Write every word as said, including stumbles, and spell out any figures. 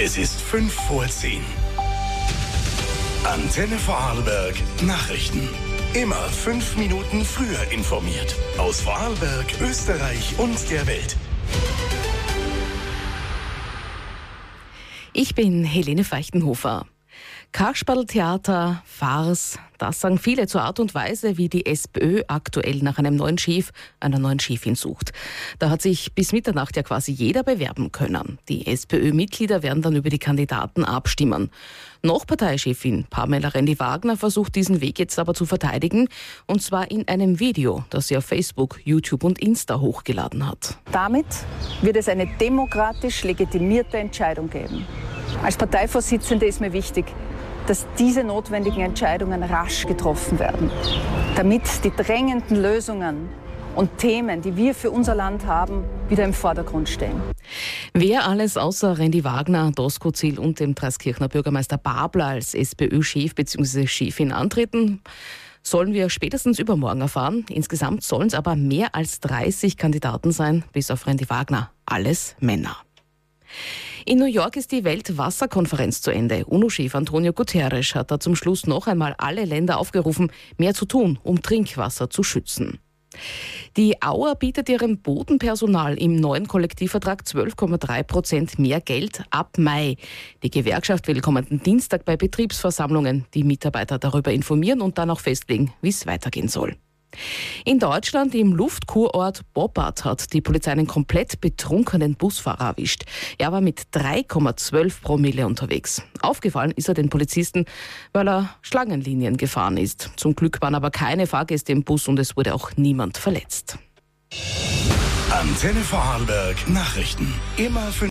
Es ist fünf vor zehn. Antenne Vorarlberg Nachrichten. Immer fünf Minuten früher informiert. Aus Vorarlberg, Österreich und der Welt. Ich bin Helene Feichtenhofer. Kasperltheater, Farce, das sagen viele zur Art und Weise, wie die SPÖ aktuell nach einem neuen Chef, einer neuen Chefin sucht. Da hat sich bis Mitternacht ja quasi jeder bewerben können. Die SPÖ-Mitglieder werden dann über die Kandidaten abstimmen. Noch Parteichefin Pamela Rendi-Wagner versucht diesen Weg jetzt aber zu verteidigen, und zwar in einem Video, das sie auf Facebook, YouTube und Insta hochgeladen hat. Damit wird es eine demokratisch legitimierte Entscheidung geben. Als Parteivorsitzende ist mir wichtig, dass diese notwendigen Entscheidungen rasch getroffen werden, damit die drängenden Lösungen und Themen, die wir für unser Land haben, wieder im Vordergrund stehen. Wer alles außer Rendi-Wagner, Doskozil und dem Traiskirchner Bürgermeister Babler als SPÖ-Chef bzw. Chefin antreten, sollen wir spätestens übermorgen erfahren. Insgesamt sollen es aber mehr als dreißig Kandidaten sein, bis auf Rendi-Wagner. Alles Männer. In New York ist die Weltwasserkonferenz zu Ende. UNO-Chef Antonio Guterres hat da zum Schluss noch einmal alle Länder aufgerufen, mehr zu tun, um Trinkwasser zu schützen. Die Auer bietet ihrem Bodenpersonal im neuen Kollektivvertrag zwölf Komma drei Prozent mehr Geld ab Mai. Die Gewerkschaft will kommenden Dienstag bei Betriebsversammlungen die Mitarbeiter darüber informieren und dann auch festlegen, wie es weitergehen soll. In Deutschland im Luftkurort Boppard hat die Polizei einen komplett betrunkenen Busfahrer erwischt. Er war mit drei Komma zwölf Promille unterwegs. Aufgefallen ist er den Polizisten, weil er Schlangenlinien gefahren ist. Zum Glück waren aber keine Fahrgäste im Bus und es wurde auch niemand verletzt. Antenne Vorarlberg Nachrichten. Immer